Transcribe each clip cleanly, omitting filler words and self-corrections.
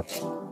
Gott.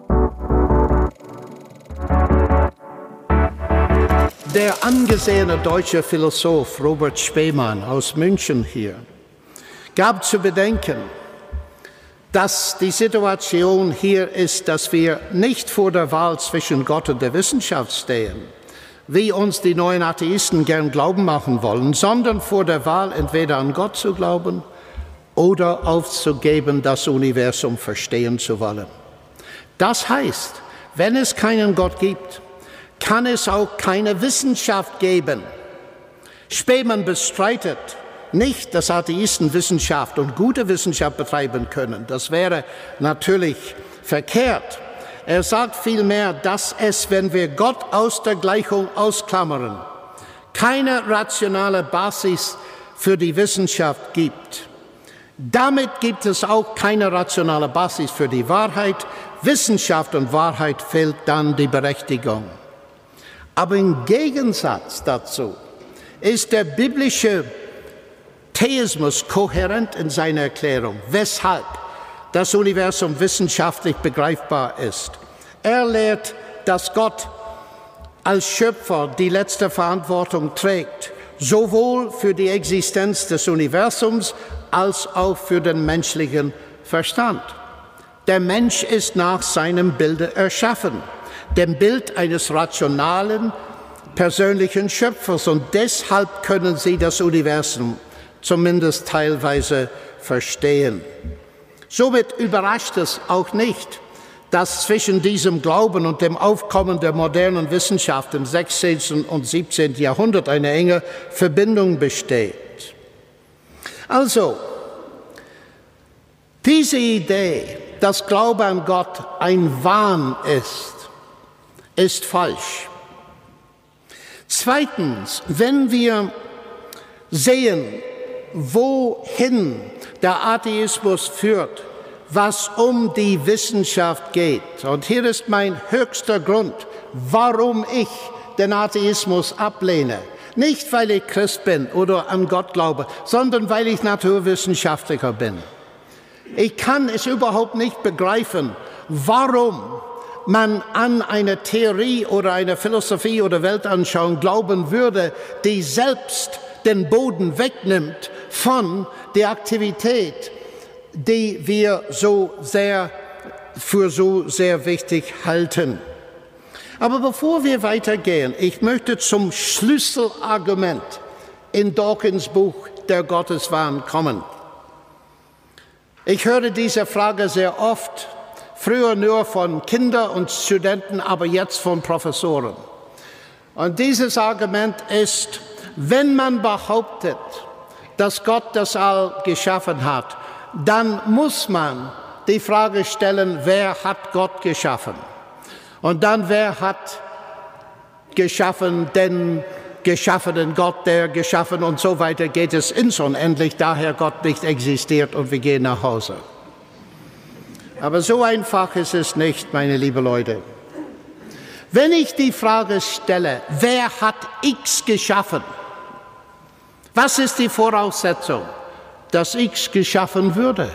Der angesehene deutsche Philosoph Robert Spemann aus München hier gab zu bedenken, dass die Situation hier ist, dass wir nicht vor der Wahl zwischen Gott und der Wissenschaft stehen, wie uns die neuen Atheisten gern glauben machen wollen, sondern vor der Wahl, entweder an Gott zu glauben oder aufzugeben, das Universum verstehen zu wollen. Das heißt, wenn es keinen Gott gibt, kann es auch keine Wissenschaft geben. Spemann bestreitet nicht, dass Atheisten Wissenschaft und gute Wissenschaft betreiben können. Das wäre natürlich verkehrt. Er sagt vielmehr, dass es, wenn wir Gott aus der Gleichung ausklammern, keine rationale Basis für die Wissenschaft gibt. Damit gibt es auch keine rationale Basis für die Wahrheit. Wissenschaft und Wahrheit fehlt dann die Berechtigung. Aber im Gegensatz dazu ist der biblische Theismus kohärent in seiner Erklärung, weshalb das Universum wissenschaftlich begreifbar ist. Er lehrt, dass Gott als Schöpfer die letzte Verantwortung trägt, sowohl für die Existenz des Universums als auch für den menschlichen Verstand. Der Mensch ist nach seinem Bilde erschaffen, dem Bild eines rationalen, persönlichen Schöpfers. Und deshalb können sie das Universum zumindest teilweise verstehen. Somit überrascht es auch nicht, dass zwischen diesem Glauben und dem Aufkommen der modernen Wissenschaft im 16. und 17. Jahrhundert eine enge Verbindung besteht. Also, diese Idee, dass Glaube an Gott ein Wahn ist falsch. Zweitens, wenn wir sehen, wohin der Atheismus führt, was um die Wissenschaft geht, und hier ist mein höchster Grund, warum ich den Atheismus ablehne. Nicht, weil ich Christ bin oder an Gott glaube, sondern weil ich Naturwissenschaftler bin. Ich kann es überhaupt nicht begreifen, warum man an eine Theorie oder eine Philosophie oder Weltanschauung glauben würde, die selbst den Boden wegnimmt von der Aktivität, die wir für so sehr wichtig halten. Aber bevor wir weitergehen, ich möchte zum Schlüsselargument in Dawkins Buch Der Gotteswahn kommen. Ich höre diese Frage sehr oft, früher nur von Kindern und Studenten, aber jetzt von Professoren. Und dieses Argument ist, wenn man behauptet, dass Gott das All geschaffen hat, dann muss man die Frage stellen, wer hat Gott geschaffen? Und dann, wer hat geschaffen den geschaffenen Gott, der geschaffen und so weiter geht es ins Unendlich, daher Gott nicht existiert und wir gehen nach Hause. Aber so einfach ist es nicht, meine lieben Leute. Wenn ich die Frage stelle, wer hat X geschaffen? Was ist die Voraussetzung, dass X geschaffen würde?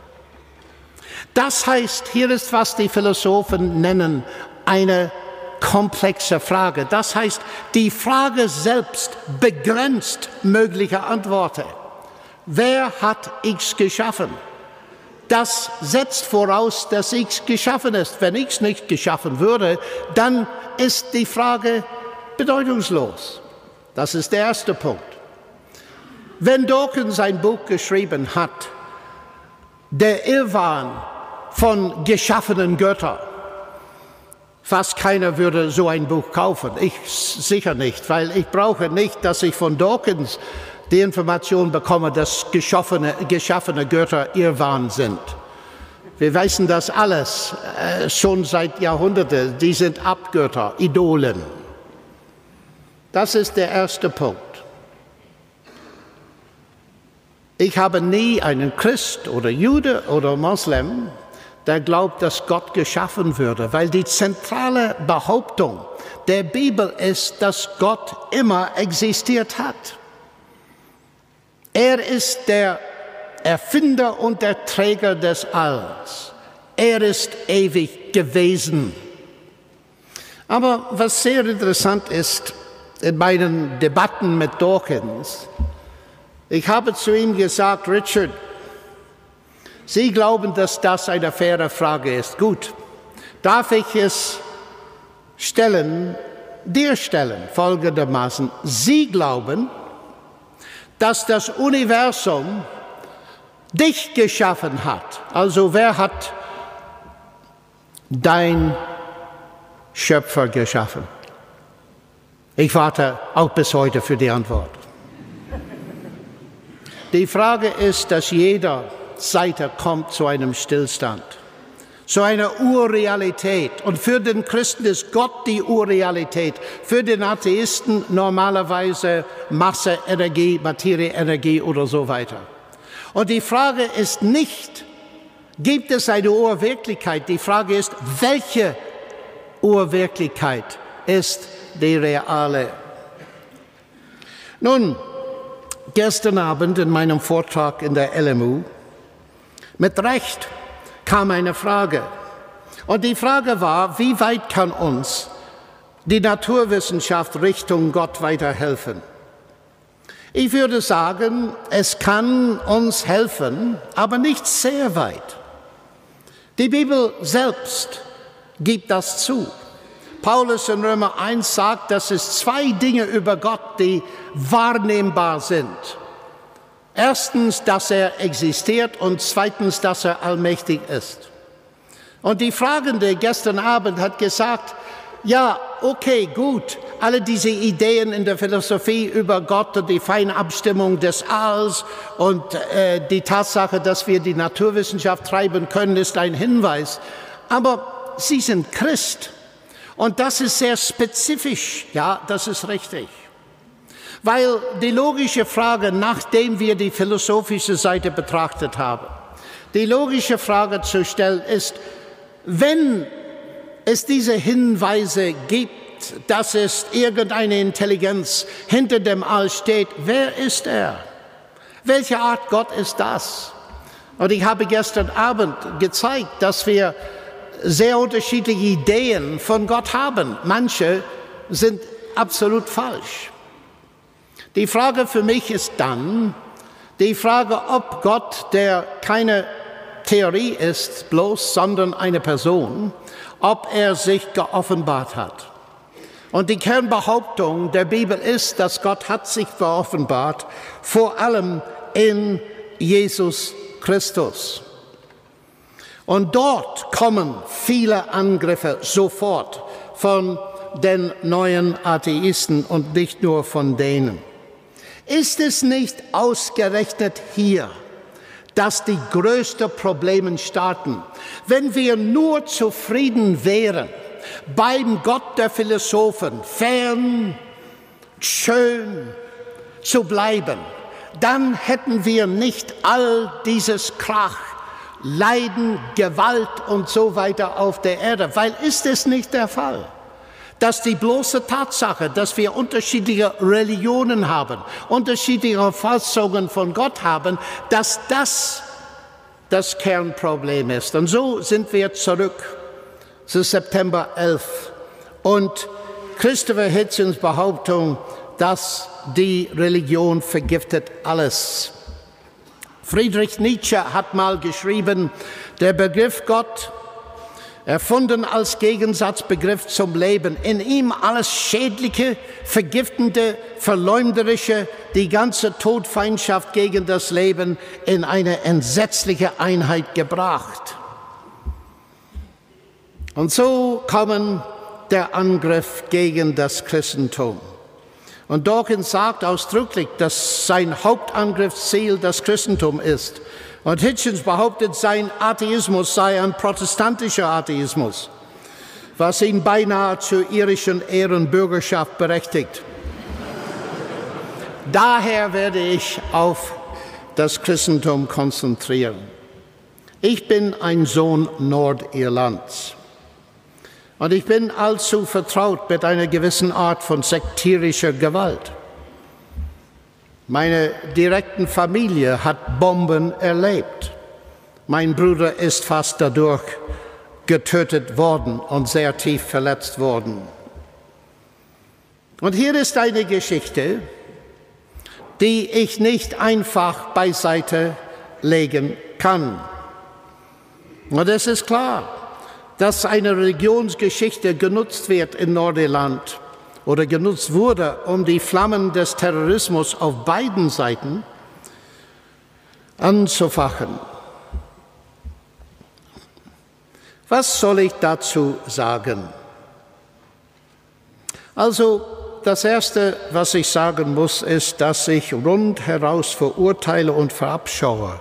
Das heißt, hier ist, was die Philosophen nennen, eine komplexe Frage. Das heißt, die Frage selbst begrenzt mögliche Antworten. Wer hat X geschaffen? Das setzt voraus, dass X geschaffen ist. Wenn X nicht geschaffen würde, dann ist die Frage bedeutungslos. Das ist der erste Punkt. Wenn Dawkins ein Buch geschrieben hat, der Irrwahn von geschaffenen Göttern, fast keiner würde so ein Buch kaufen. Ich sicher nicht, weil ich brauche nicht, dass ich von Dawkins die Information bekomme, dass geschaffene Götter Irrwahn sind. Wir wissen das alles schon seit Jahrhunderten. Die sind Abgötter, Idolen. Das ist der erste Punkt. Ich habe nie einen Christ oder Jude oder Moslem, der glaubt, dass Gott geschaffen würde, weil die zentrale Behauptung der Bibel ist, dass Gott immer existiert hat. Er ist der Erfinder und der Träger des Alls. Er ist ewig gewesen. Aber was sehr interessant ist, in meinen Debatten mit Dawkins, ich habe zu ihm gesagt, Richard, Sie glauben, dass das eine faire Frage ist. Gut, darf ich es dir stellen, folgendermaßen. Sie glauben, dass das Universum dich geschaffen hat. Also wer hat dein Schöpfer geschaffen? Ich warte auch bis heute für die Antwort. Die Frage ist, dass jeder Seite kommt zu einem Stillstand, zu einer Urrealität. Und für den Christen ist Gott die Urrealität. Für den Atheisten normalerweise Masse, Energie, Materie, Energie oder so weiter. Und die Frage ist nicht, gibt es eine Urwirklichkeit? Die Frage ist, welche Urwirklichkeit ist die reale? Nun, gestern Abend in meinem Vortrag in der LMU, mit Recht kam eine Frage. Und die Frage war, wie weit kann uns die Naturwissenschaft Richtung Gott weiterhelfen? Ich würde sagen, es kann uns helfen, aber nicht sehr weit. Die Bibel selbst gibt das zu. Paulus in Römer 1 sagt, dass es zwei Dinge über Gott, die wahrnehmbar sind. Erstens, dass er existiert und zweitens, dass er allmächtig ist. Und die Fragende gestern Abend hat gesagt, ja, okay, gut, alle diese Ideen in der Philosophie über Gott und die Feinabstimmung des Alls und die Tatsache, dass wir die Naturwissenschaft treiben können, ist ein Hinweis. Aber Sie sind Christ und das ist sehr spezifisch, ja, das ist richtig. Weil die logische Frage, nachdem wir die philosophische Seite betrachtet haben, die logische Frage zu stellen ist, wenn es diese Hinweise gibt, dass es irgendeine Intelligenz hinter dem All steht, wer ist er? Welche Art Gott ist das? Und ich habe gestern Abend gezeigt, dass wir sehr unterschiedliche Ideen von Gott haben. Manche sind absolut falsch. Die Frage für mich ist dann, die Frage, ob Gott, der keine Theorie ist bloß, sondern eine Person, ob er sich geoffenbart hat. Und die Kernbehauptung der Bibel ist, dass Gott hat sich geoffenbart, vor allem in Jesus Christus. Und dort kommen viele Angriffe sofort von den neuen Atheisten und nicht nur von denen. Ist es nicht ausgerechnet hier, dass die größten Probleme starten? Wenn wir nur zufrieden wären beim Gott der Philosophen, fern, schön zu bleiben, dann hätten wir nicht all dieses Krach, Leiden, Gewalt und so weiter auf der Erde. Weil ist es nicht der Fall, dass die bloße Tatsache, dass wir unterschiedliche Religionen haben, unterschiedliche Auffassungen von Gott haben, dass das das Kernproblem ist. Und so sind wir zurück zu September 11 und Christopher Hitchens Behauptung, dass die Religion vergiftet alles. Friedrich Nietzsche hat mal geschrieben, der Begriff Gott, erfunden als Gegensatzbegriff zum Leben, in ihm alles Schädliche, Vergiftende, Verleumderische, die ganze Todfeindschaft gegen das Leben in eine entsetzliche Einheit gebracht. Und so kommt der Angriff gegen das Christentum. Und Dawkins sagt ausdrücklich, dass sein Hauptangriffsziel das Christentum ist. Und Hitchens behauptet, sein Atheismus sei ein protestantischer Atheismus, was ihn beinahe zur irischen Ehrenbürgerschaft berechtigt. Daher werde ich auf das Christentum konzentrieren. Ich bin ein Sohn Nordirlands. Und ich bin allzu vertraut mit einer gewissen Art von sektierischer Gewalt. Meine direkten Familie hat Bomben erlebt. Mein Bruder ist fast dadurch getötet worden und sehr tief verletzt worden. Und hier ist eine Geschichte, die ich nicht einfach beiseite legen kann. Und es ist klar, dass eine Religionsgeschichte genutzt wird in Nordirland oder genutzt wurde, um die Flammen des Terrorismus auf beiden Seiten anzufachen. Was soll ich dazu sagen? Also, das Erste, was ich sagen muss, ist, dass ich rundheraus verurteile und verabscheue,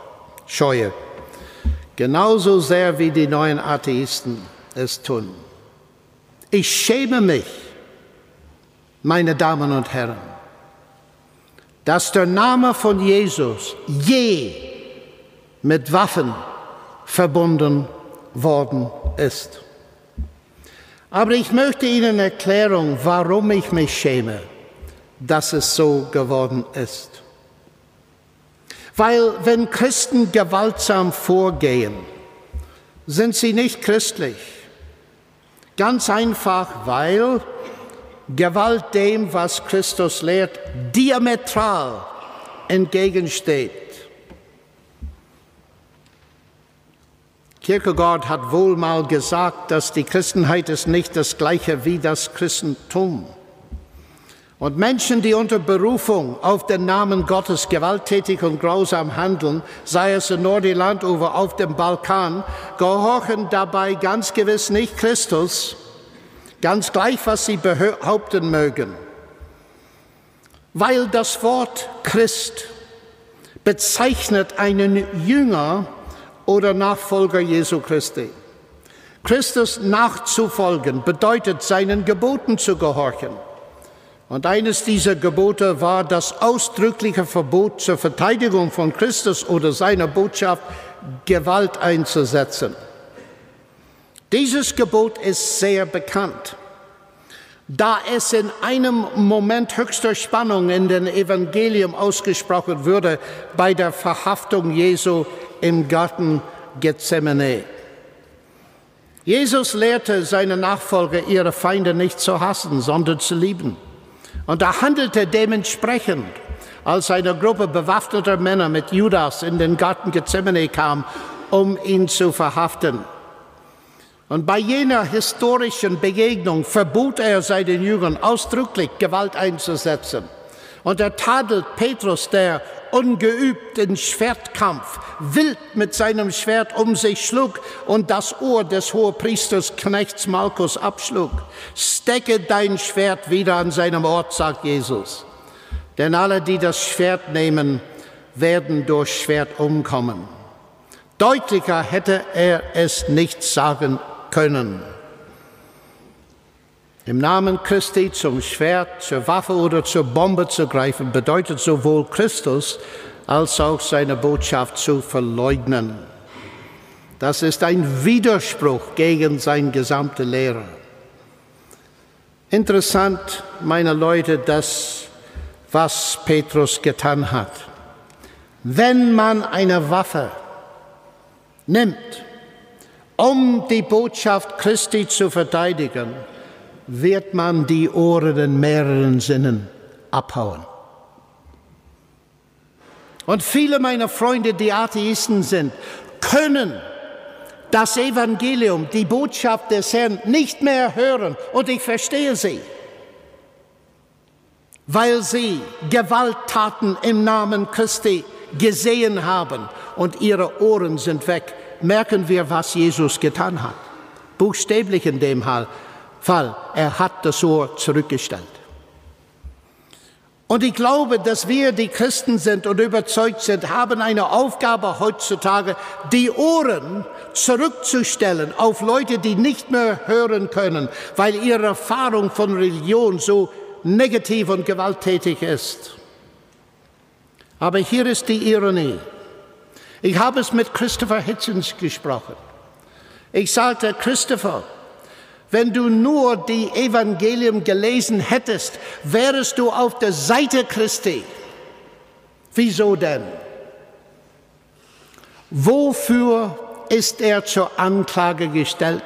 genauso sehr wie die neuen Atheisten es tun. Ich schäme mich, meine Damen und Herren, dass der Name von Jesus je mit Waffen verbunden worden ist. Aber ich möchte Ihnen erklären, warum ich mich schäme, dass es so geworden ist. Weil wenn Christen gewaltsam vorgehen, sind sie nicht christlich. Ganz einfach, weil Gewalt dem, was Christus lehrt, diametral entgegensteht. Kierkegaard hat wohl mal gesagt, dass die Christenheit ist nicht das Gleiche wie das Christentum. Und Menschen, die unter Berufung auf den Namen Gottes gewalttätig und grausam handeln, sei es in Nordirland oder auf dem Balkan, gehorchen dabei ganz gewiss nicht Christus, ganz gleich, was sie behaupten mögen. Weil das Wort Christ bezeichnet einen Jünger oder Nachfolger Jesu Christi. Christus nachzufolgen bedeutet, seinen Geboten zu gehorchen. Und eines dieser Gebote war das ausdrückliche Verbot zur Verteidigung von Christus oder seiner Botschaft, Gewalt einzusetzen. Dieses Gebot ist sehr bekannt, da es in einem Moment höchster Spannung in dem Evangelium ausgesprochen wurde bei der Verhaftung Jesu im Garten Gethsemane. Jesus lehrte seine Nachfolger, ihre Feinde nicht zu hassen, sondern zu lieben. Und er handelte dementsprechend, als eine Gruppe bewaffneter Männer mit Judas in den Garten Gethsemane kam, um ihn zu verhaften. Und bei jener historischen Begegnung verbot er seinen Jüngern ausdrücklich, Gewalt einzusetzen. Und er tadelt Petrus, der ungeübt in Schwertkampf wild mit seinem Schwert um sich schlug und das Ohr des Hohepriesters Knechts Malchus abschlug. Stecke dein Schwert wieder an seinem Ort, sagt Jesus. Denn alle, die das Schwert nehmen, werden durch Schwert umkommen. Deutlicher hätte er es nicht sagen können. Im Namen Christi zum Schwert, zur Waffe oder zur Bombe zu greifen, bedeutet sowohl Christus als auch seine Botschaft zu verleugnen. Das ist ein Widerspruch gegen seine gesamte Lehre. Interessant, meine Leute, das, was Petrus getan hat. Wenn man eine Waffe nimmt, um die Botschaft Christi zu verteidigen, wird man die Ohren in mehreren Sinnen abhauen. Und viele meiner Freunde, die Atheisten sind, können das Evangelium, die Botschaft des Herrn nicht mehr hören. Und ich verstehe sie, weil sie Gewalttaten im Namen Christi gesehen haben und ihre Ohren sind weg. Merken wir, was Jesus getan hat. Buchstäblich in dem Fall, er hat das Ohr zurückgestellt. Und ich glaube, dass wir, die Christen sind und überzeugt sind, haben eine Aufgabe heutzutage, die Ohren zurückzustellen auf Leute, die nicht mehr hören können, weil ihre Erfahrung von Religion so negativ und gewalttätig ist. Aber hier ist die Ironie. Ich habe es mit Christopher Hitchens gesprochen. Ich sagte, Christopher, wenn du nur die Evangelium gelesen hättest, wärest du auf der Seite Christi. Wieso denn? Wofür ist er zur Anklage gestellt?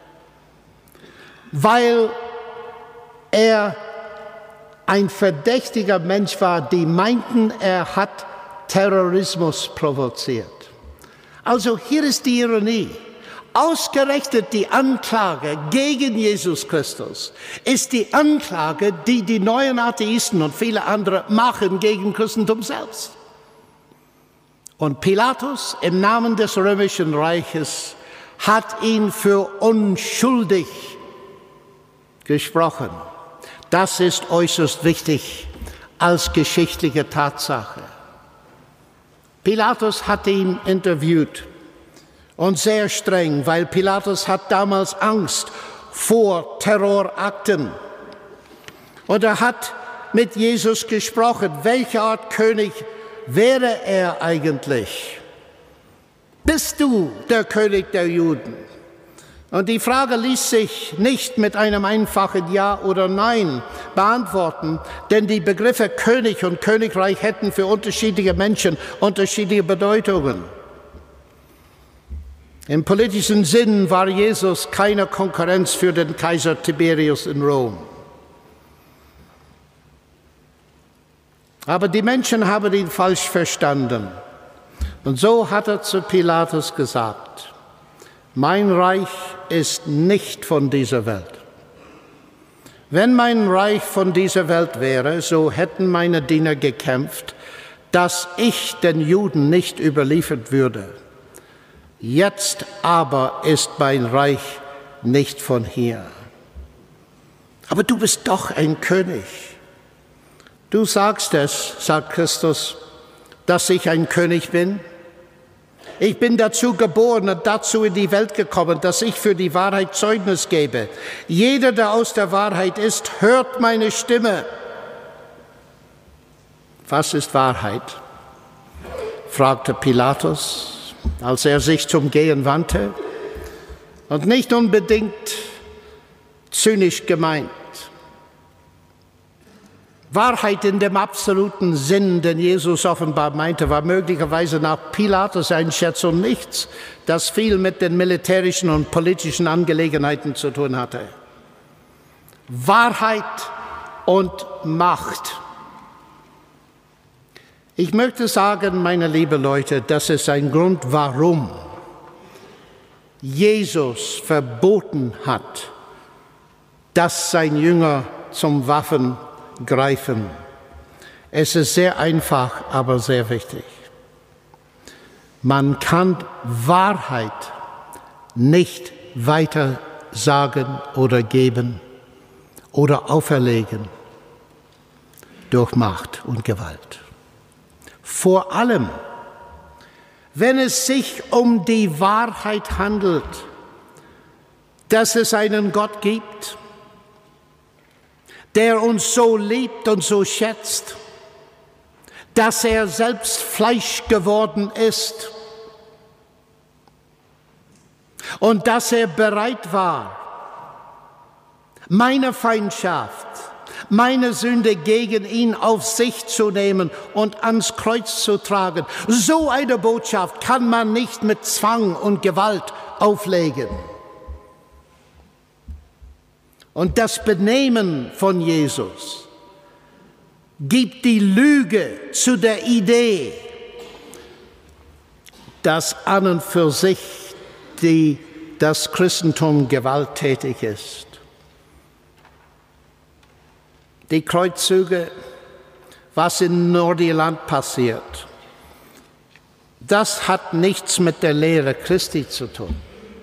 Weil er ein verdächtiger Mensch war, die meinten, er hat Terrorismus provoziert. Also hier ist die Ironie. Ausgerechnet die Anklage gegen Jesus Christus ist die Anklage, die die neuen Atheisten und viele andere machen gegen Christentum selbst. Und Pilatus im Namen des Römischen Reiches hat ihn für unschuldig gesprochen. Das ist äußerst wichtig als geschichtliche Tatsache. Pilatus hat ihn interviewt und sehr streng, weil Pilatus hat damals Angst vor Terrorakten. Und er hat mit Jesus gesprochen, welche Art König wäre er eigentlich? Bist du der König der Juden? Und die Frage ließ sich nicht mit einem einfachen Ja oder Nein beantworten, denn die Begriffe König und Königreich hätten für unterschiedliche Menschen unterschiedliche Bedeutungen. Im politischen Sinn war Jesus keine Konkurrenz für den Kaiser Tiberius in Rom. Aber die Menschen haben ihn falsch verstanden. Und so hat er zu Pilatus gesagt: Mein Reich ist nicht von dieser Welt. Wenn mein Reich von dieser Welt wäre, so hätten meine Diener gekämpft, dass ich den Juden nicht überliefert würde. Jetzt aber ist mein Reich nicht von hier. Aber du bist doch ein König. Du sagst es, sagt Christus, dass ich ein König bin. Ich bin dazu geboren und dazu in die Welt gekommen, dass ich für die Wahrheit Zeugnis gebe. Jeder, der aus der Wahrheit ist, hört meine Stimme. Was ist Wahrheit? Fragte Pilatus, als er sich zum Gehen wandte. Und nicht unbedingt zynisch gemeint. Wahrheit in dem absoluten Sinn, den Jesus offenbar meinte, war möglicherweise nach Pilatus' Einschätzung nichts, das viel mit den militärischen und politischen Angelegenheiten zu tun hatte. Wahrheit und Macht. Ich möchte sagen, meine lieben Leute, das ist ein Grund, warum Jesus verboten hat, dass sein Jünger zum Waffen greifen. Es ist sehr einfach, aber sehr wichtig. Man kann Wahrheit nicht weiter sagen oder geben oder auferlegen durch Macht und Gewalt. Vor allem, wenn es sich um die Wahrheit handelt, dass es einen Gott gibt, der uns so liebt und so schätzt, dass er selbst Fleisch geworden ist und dass er bereit war, meine Feindschaft, meine Sünde gegen ihn auf sich zu nehmen und ans Kreuz zu tragen. So eine Botschaft kann man nicht mit Zwang und Gewalt auflegen. Und das Benehmen von Jesus gibt die Lüge zu der Idee, dass an und für sich das Christentum gewalttätig ist. Die Kreuzzüge, was in Nordirland passiert, das hat nichts mit der Lehre Christi zu tun.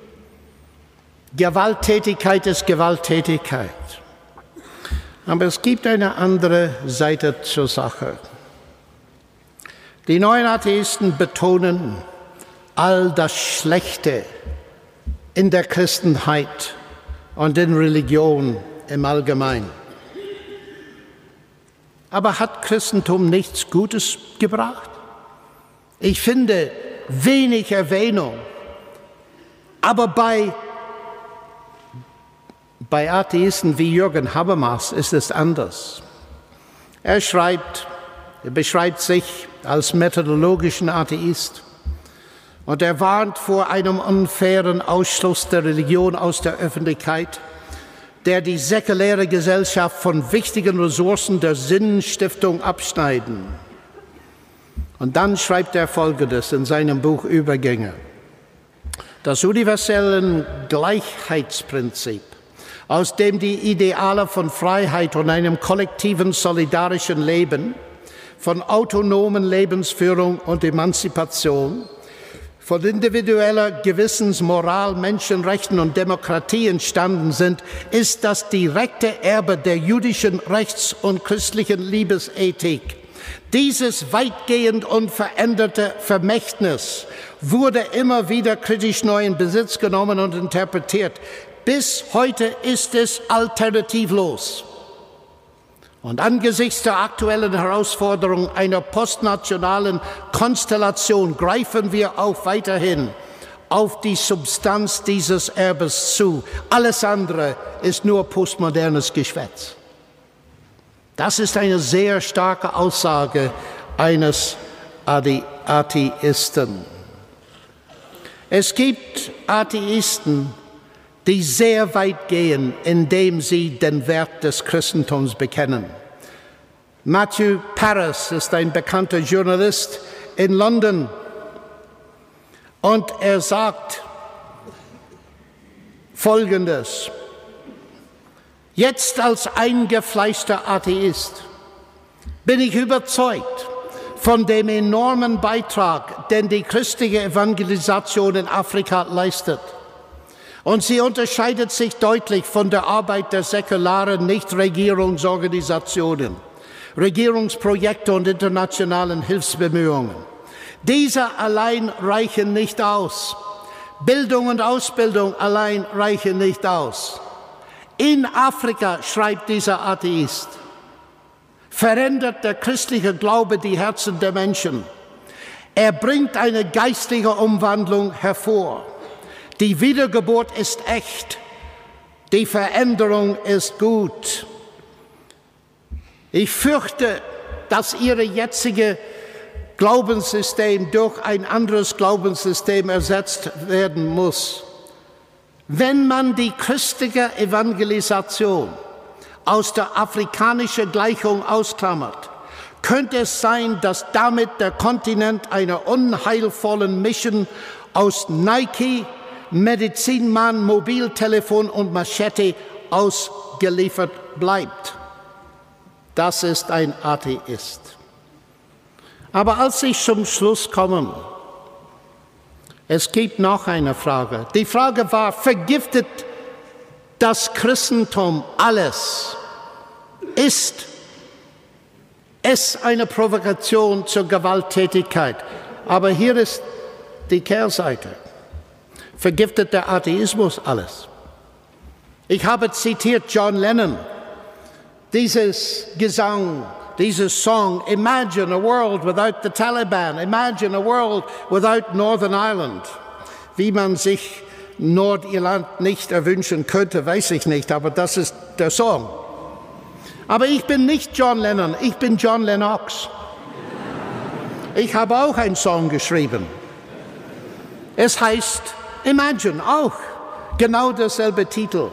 Gewalttätigkeit ist Gewalttätigkeit. Aber es gibt eine andere Seite zur Sache. Die neuen Atheisten betonen all das Schlechte in der Christenheit und in Religion im Allgemeinen. Aber hat Christentum nichts Gutes gebracht? Ich finde wenig Erwähnung. Aber bei Atheisten wie Jürgen Habermas ist es anders. Er beschreibt sich als methodologischen Atheist Und er warnt vor einem unfairen Ausschluss der Religion aus der Öffentlichkeit, der die säkuläre Gesellschaft von wichtigen Ressourcen der Sinnstiftung abschneiden. Und dann schreibt er Folgendes in seinem Buch Übergänge. Das universelle Gleichheitsprinzip, aus dem die Ideale von Freiheit und einem kollektiven solidarischen Leben, von autonomen Lebensführung und Emanzipation, von individueller Gewissensmoral, Menschenrechten und Demokratie entstanden sind, ist das direkte Erbe der jüdischen Rechts- und christlichen Liebesethik. Dieses weitgehend unveränderte Vermächtnis wurde immer wieder kritisch neu in Besitz genommen und interpretiert. Bis heute ist es alternativlos. Und angesichts der aktuellen Herausforderung einer postnationalen Konstellation greifen wir auch weiterhin auf die Substanz dieses Erbes zu. Alles andere ist nur postmodernes Geschwätz. Das ist eine sehr starke Aussage eines Atheisten. Es gibt Atheisten, die sehr weit gehen, indem sie den Wert des Christentums bekennen. Matthew Paris ist ein bekannter Journalist in London und er sagt Folgendes: Jetzt als eingefleischter Atheist bin ich überzeugt von dem enormen Beitrag, den die christliche Evangelisation in Afrika leistet. Und sie unterscheidet sich deutlich von der Arbeit der säkularen Nichtregierungsorganisationen, Regierungsprojekte und internationalen Hilfsbemühungen. Diese allein reichen nicht aus. Bildung und Ausbildung allein reichen nicht aus. In Afrika, schreibt dieser Atheist, verändert der christliche Glaube die Herzen der Menschen. Er bringt eine geistliche Umwandlung hervor. Die Wiedergeburt ist echt. Die Veränderung ist gut. Ich fürchte, dass Ihr jetziges Glaubenssystem durch ein anderes Glaubenssystem ersetzt werden muss. Wenn man die christliche Evangelisation aus der afrikanischen Gleichung ausklammert, könnte es sein, dass damit der Kontinent einer unheilvollen Mischung aus Nike, Medizinmann, Mobiltelefon und Machete ausgeliefert bleibt. Das ist ein Atheist. Aber als ich zum Schluss komme, es gibt noch eine Frage. Die Frage war, vergiftet das Christentum alles? Ist es eine Provokation zur Gewalttätigkeit? Aber hier ist die Kehrseite. Vergiftet der Atheismus alles? Ich habe zitiert John Lennon, dieses Gesang, dieses Song, Imagine a world without the Taliban, imagine a world without Northern Ireland. Wie man sich Nordirland nicht erwünschen könnte, weiß ich nicht, aber das ist der Song. Aber ich bin nicht John Lennon, ich bin John Lennox. Ich habe auch einen Song geschrieben. Es heißt Imagine, auch genau derselbe Titel.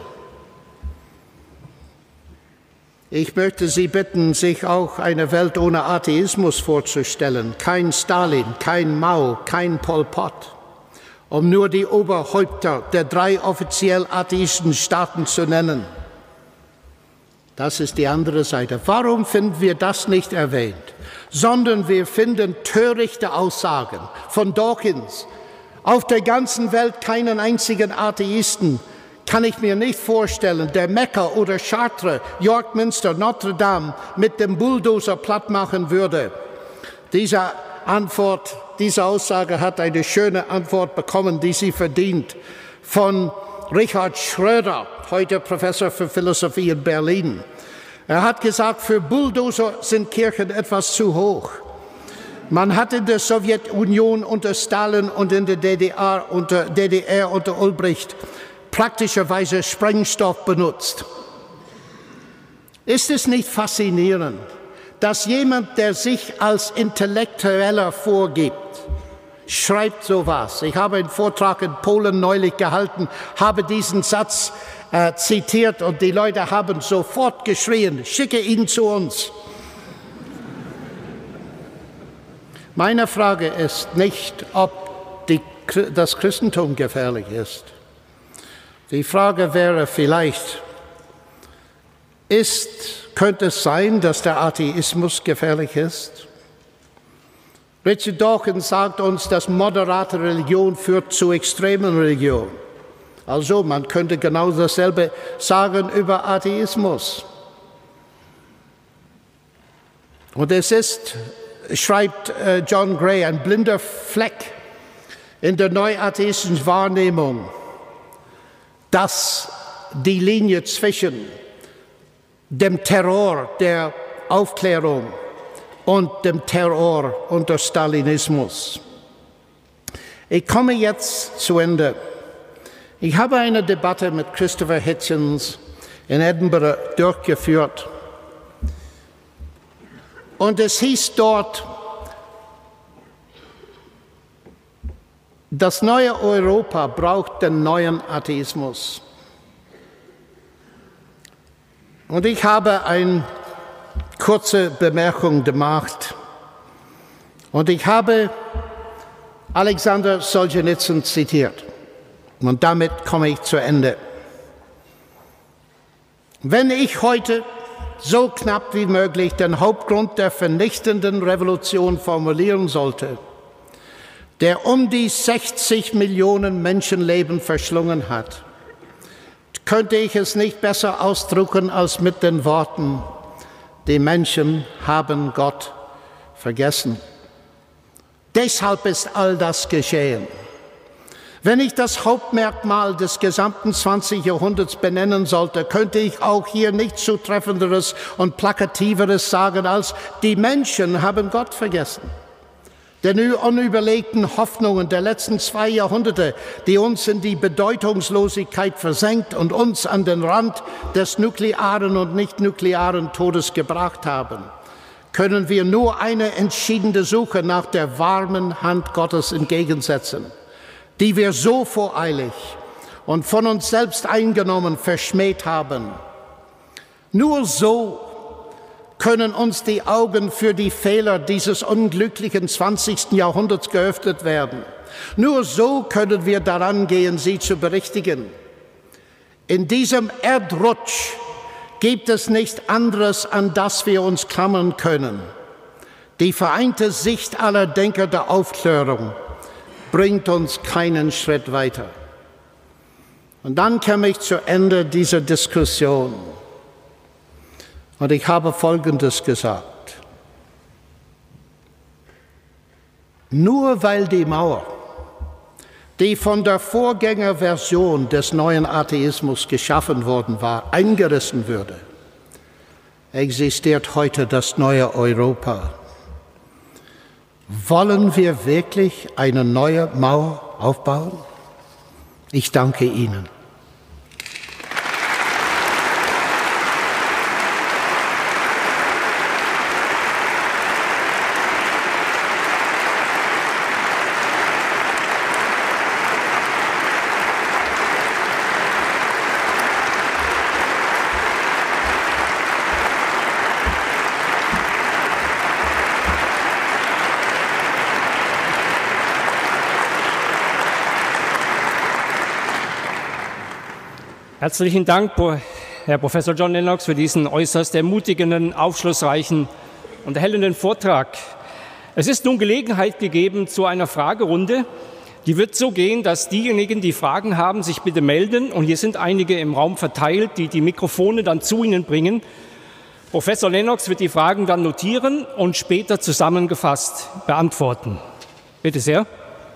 Ich möchte Sie bitten, sich auch eine Welt ohne Atheismus vorzustellen. Kein Stalin, kein Mao, kein Pol Pot. Um nur die Oberhäupter der 3 offiziell atheistischen Staaten zu nennen. Das ist die andere Seite. Warum finden wir das nicht erwähnt? Sondern wir finden törichte Aussagen von Dawkins. Auf der ganzen Welt keinen einzigen Atheisten kann ich mir nicht vorstellen, der Mekka oder Chartres, York Minster, Notre Dame mit dem Bulldozer plattmachen würde. Diese Aussage hat eine schöne Antwort bekommen, die sie verdient, von Richard Schröder, heute Professor für Philosophie in Berlin. Er hat gesagt, für Bulldozer sind Kirchen etwas zu hoch. Man hat in der Sowjetunion unter Stalin und in der DDR unter Ulbricht praktischerweise Sprengstoff benutzt. Ist es nicht faszinierend, dass jemand, der sich als Intellektueller vorgibt, schreibt sowas. Ich habe einen Vortrag in Polen neulich gehalten, habe diesen Satz zitiert und die Leute haben sofort geschrien, schicke ihn zu uns. Meine Frage ist nicht, ob das Christentum gefährlich ist. Die Frage wäre vielleicht, könnte es sein, dass der Atheismus gefährlich ist? Richard Dawkins sagt uns, dass moderate Religion führt zu extremen Religion. Also man könnte genau dasselbe sagen über Atheismus. Und es ist, schreibt John Gray, ein blinder Fleck in der neuatheistischen Wahrnehmung, dass die Linie zwischen dem Terror der Aufklärung und dem Terror unter Stalinismus. Ich komme jetzt zu Ende. Ich habe eine Debatte mit Christopher Hitchens in Edinburgh durchgeführt. Und es hieß dort, das neue Europa braucht den neuen Atheismus. Und ich habe eine kurze Bemerkung gemacht. Und ich habe Alexander Solzhenitsyn zitiert. Und damit komme ich zu Ende. Wenn ich heute so knapp wie möglich den Hauptgrund der vernichtenden Revolution formulieren sollte, der um die 60 Millionen Menschenleben verschlungen hat, könnte ich es nicht besser ausdrücken als mit den Worten, die Menschen haben Gott vergessen. Deshalb ist all das geschehen. Wenn ich das Hauptmerkmal des gesamten 20. Jahrhunderts benennen sollte, könnte ich auch hier nichts Zutreffenderes und Plakativeres sagen als, die Menschen haben Gott vergessen. Die unüberlegten Hoffnungen der letzten 2 Jahrhunderte, die uns in die Bedeutungslosigkeit versenkt und uns an den Rand des nuklearen und nicht-nuklearen Todes gebracht haben, können wir nur eine entschiedene Suche nach der warmen Hand Gottes entgegensetzen, die wir so voreilig und von uns selbst eingenommen verschmäht haben. Nur so können uns die Augen für die Fehler dieses unglücklichen 20. Jahrhunderts geöffnet werden. Nur so können wir daran gehen, sie zu berichtigen. In diesem Erdrutsch gibt es nichts anderes, an das wir uns klammern können. Die vereinte Sicht aller Denker der Aufklärung bringt uns keinen Schritt weiter. Und dann komme ich zu Ende dieser Diskussion. Und ich habe Folgendes gesagt. Nur weil die Mauer, die von der Vorgängerversion des neuen Atheismus geschaffen worden war, eingerissen würde, existiert heute das neue Europa. Wollen wir wirklich eine neue Mauer aufbauen? Ich danke Ihnen. Herzlichen Dank, Herr Professor John Lennox, für diesen äußerst ermutigenden, aufschlussreichen und erhellenden Vortrag. Es ist nun Gelegenheit gegeben zu einer Fragerunde. Die wird so gehen, dass diejenigen, die Fragen haben, sich bitte melden. Und hier sind einige im Raum verteilt, die die Mikrofone dann zu Ihnen bringen. Professor Lennox wird die Fragen dann notieren und später zusammengefasst beantworten. Bitte sehr.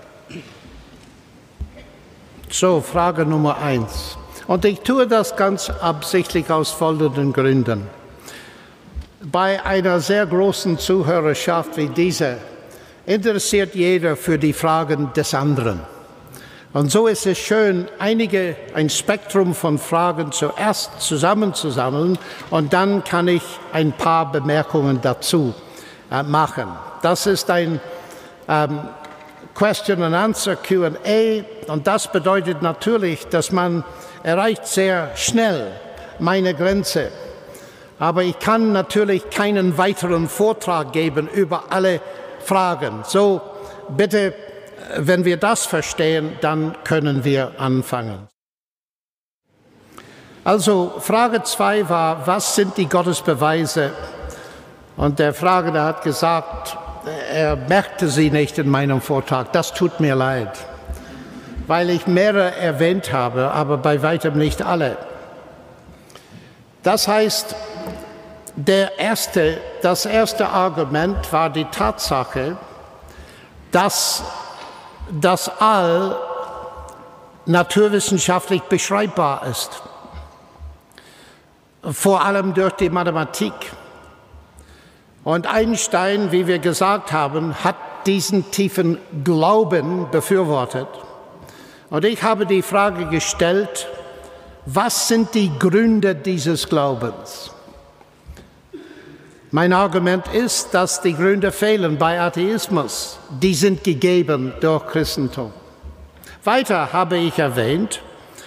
So, Frage Nummer 1. Und ich tue das ganz absichtlich aus folgenden Gründen. Bei einer sehr großen Zuhörerschaft wie dieser interessiert jeder für die Fragen des anderen. Und so ist es schön, ein Spektrum von Fragen zuerst zusammenzusammeln und dann kann ich ein paar Bemerkungen dazu machen. Das ist ein Question and Answer, Q&A. Und das bedeutet natürlich, dass man erreicht sehr schnell meine Grenze. Aber ich kann natürlich keinen weiteren Vortrag geben über alle Fragen. So, bitte, wenn wir das verstehen, dann können wir anfangen. Also, Frage 2 war, was sind die Gottesbeweise? Und der Fragende hat gesagt, er merkte sie nicht in meinem Vortrag. Das tut mir leid, weil ich mehrere erwähnt habe, aber bei weitem nicht alle. Das heißt, das erste Argument war die Tatsache, dass das All naturwissenschaftlich beschreibbar ist, vor allem durch die Mathematik. Und Einstein, wie wir gesagt haben, hat diesen tiefen Glauben befürwortet. Und ich habe die Frage gestellt, was sind die Gründe dieses Glaubens? Mein Argument ist, dass die Gründe fehlen bei Atheismus. Die sind gegeben durch Christentum. Weiter habe ich erwähnt,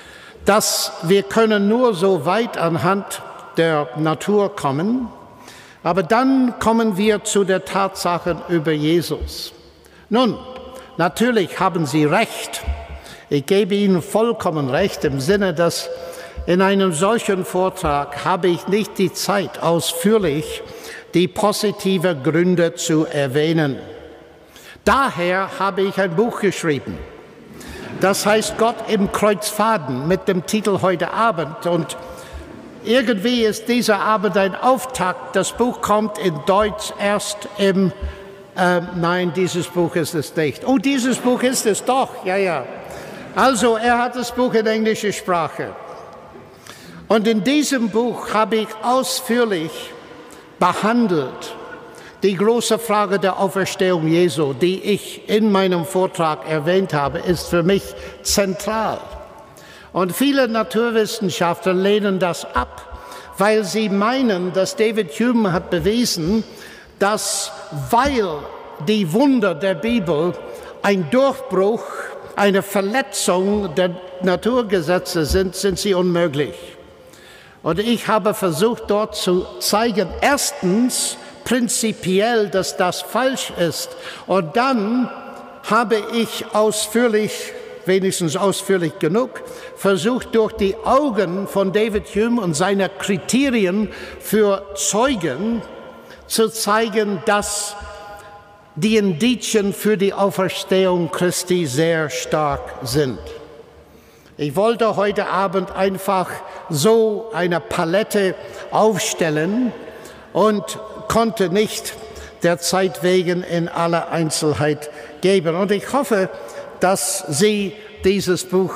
dass wir können nur so weit anhand der Natur kommen, aber dann kommen wir zu der Tatsache über Jesus. Nun, natürlich haben Sie recht. Ich gebe Ihnen vollkommen recht im Sinne, dass in einem solchen Vortrag habe ich nicht die Zeit, ausführlich die positiven Gründe zu erwähnen. Daher habe ich ein Buch geschrieben. Das heißt Gott im Kreuzfaden mit dem Titel heute Abend. Und irgendwie ist dieser Abend ein Auftakt. Das Buch kommt in Deutsch erst im... nein, dieses Buch ist es nicht. Oh, dieses Buch ist es doch. Ja. Also, er hat das Buch in englischer Sprache. Und in diesem Buch habe ich ausführlich behandelt die große Frage der Auferstehung Jesu, die ich in meinem Vortrag erwähnt habe, ist für mich zentral. Und viele Naturwissenschaftler lehnen das ab, weil sie meinen, dass David Hume hat bewiesen, dass, weil die Wunder der Bibel ein Durchbruch, eine Verletzung der Naturgesetze sind, sind sie unmöglich. Und ich habe versucht, dort zu zeigen, erstens prinzipiell, dass das falsch ist. Und dann habe ich ausführlich, wenigstens ausführlich genug, versucht, durch die Augen von David Hume und seine Kriterien für Zeugen zu zeigen, dass die Indizien für die Auferstehung Christi sehr stark sind. Ich wollte heute Abend einfach so eine Palette aufstellen und konnte nicht der Zeit wegen in aller Einzelheit geben. Und ich hoffe, dass Sie dieses Buch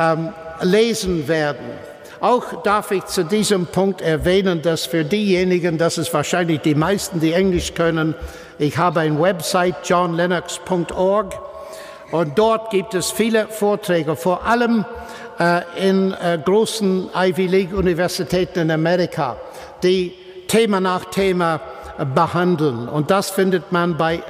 lesen werden. Auch darf ich zu diesem Punkt erwähnen, dass für diejenigen, das ist wahrscheinlich die meisten, die Englisch können, ich habe eine Website, johnlennox.org, und dort gibt es viele Vorträge, vor allem in großen Ivy League Universitäten in Amerika, die Thema nach Thema behandeln. Und das findet man bei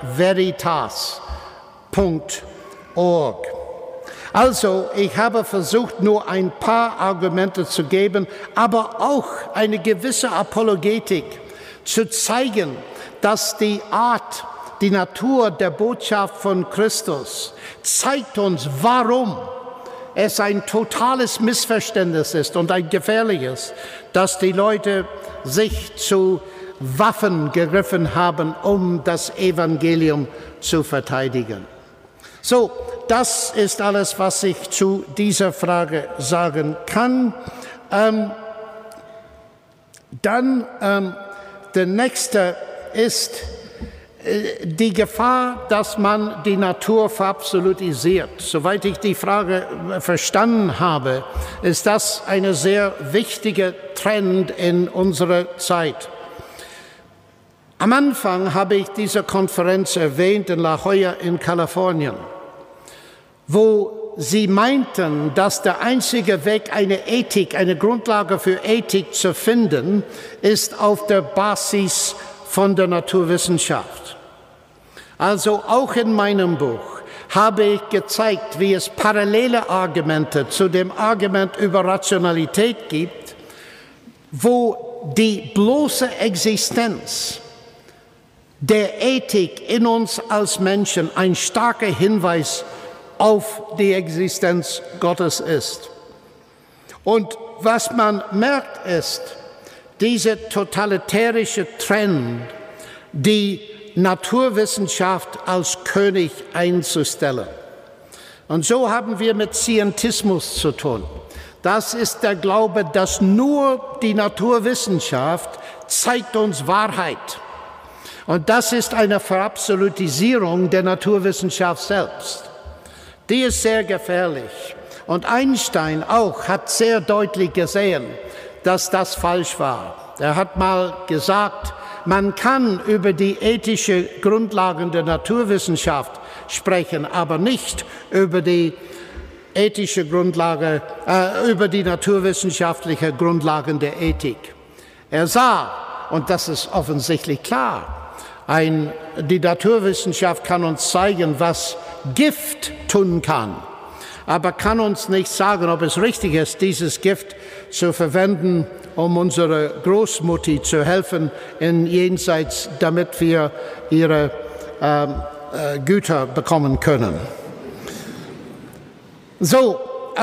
veritas.org. Also, ich habe versucht, nur ein paar Argumente zu geben, aber auch eine gewisse Apologetik zu zeigen, dass die Art, die Natur der Botschaft von Christus zeigt uns, warum es ein totales Missverständnis ist und ein gefährliches, dass die Leute sich zu Waffen gegriffen haben, um das Evangelium zu verteidigen. So, das ist alles, was ich zu dieser Frage sagen kann. Der nächste ist die Gefahr, dass man die Natur verabsolutisiert. Soweit ich die Frage verstanden habe, ist das ein sehr wichtiger Trend in unserer Zeit. Am Anfang habe ich diese Konferenz erwähnt in La Jolla in Kalifornien, wo sie meinten, dass der einzige Weg, eine Ethik, eine Grundlage für Ethik zu finden, ist auf der Basis von der Naturwissenschaft. Also auch in meinem Buch habe ich gezeigt, wie es parallele Argumente zu dem Argument über Rationalität gibt, wo die bloße Existenz der Ethik in uns als Menschen ein starker Hinweis auf die Existenz Gottes ist. Und was man merkt ist, dieser totalitärische Trend, die Naturwissenschaft als König einzustellen. Und so haben wir mit Scientismus zu tun. Das ist der Glaube, dass nur die Naturwissenschaft zeigt uns Wahrheit. Und das ist eine Verabsolutisierung der Naturwissenschaft selbst. Die ist sehr gefährlich. Und Einstein auch hat sehr deutlich gesehen, dass das falsch war. Er hat mal gesagt, man kann über die ethischen Grundlagen der Naturwissenschaft sprechen, aber nicht über die ethische Grundlage, über die naturwissenschaftliche Grundlagen der Ethik. Er sah, und das ist offensichtlich klar, die Naturwissenschaft kann uns zeigen, was Gift tun kann, aber kann uns nicht sagen, ob es richtig ist, dieses Gift zu verwenden, um unserer Großmutter zu helfen in Jenseits, damit wir ihre Güter bekommen können. So,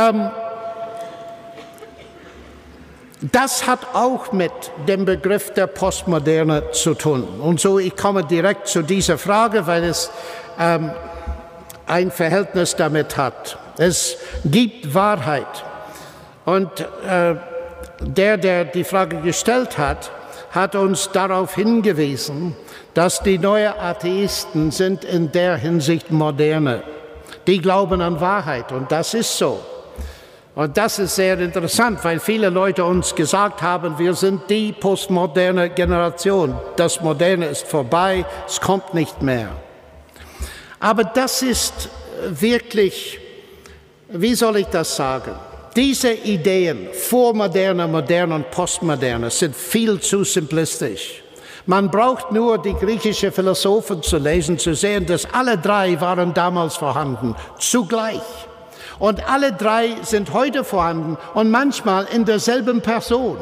das hat auch mit dem Begriff der Postmoderne zu tun. Und so, ich komme direkt zu dieser Frage, weil es ein Verhältnis damit hat. Es gibt Wahrheit. Und der die Frage gestellt hat, hat uns darauf hingewiesen, dass die neuen Atheisten sind in der Hinsicht moderne. Die glauben an Wahrheit und das ist so. Und das ist sehr interessant, weil viele Leute uns gesagt haben, wir sind die postmoderne Generation. Das Moderne ist vorbei, es kommt nicht mehr. Aber das ist wirklich, wie soll ich das sagen? Diese Ideen, Vormoderne, Moderne und Postmoderne, sind viel zu simplistisch. Man braucht nur die griechischen Philosophen zu lesen, zu sehen, dass alle drei waren damals vorhanden, zugleich. Und alle drei sind heute vorhanden und manchmal in derselben Person.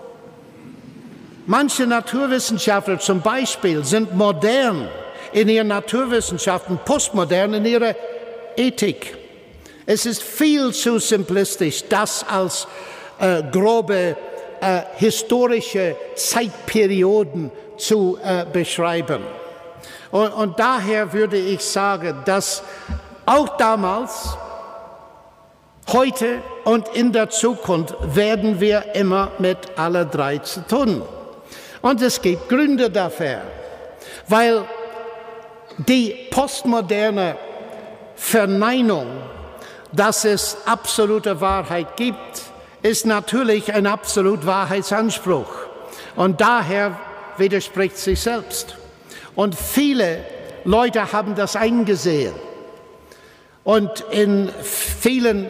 Manche Naturwissenschaftler zum Beispiel sind modern in ihren Naturwissenschaften, postmodern in ihrer Ethik. Es ist viel zu simplistisch, das als grobe historische Zeitperioden zu beschreiben. Und daher würde ich sagen, dass auch damals, heute und in der Zukunft werden wir immer mit alle drei zu tun. Und es gibt Gründe dafür, weil die postmoderne Verneinung, dass es absolute Wahrheit gibt, ist natürlich ein absoluter Wahrheitsanspruch. Und daher widerspricht sich selbst. Und viele Leute haben das eingesehen. Und in vielen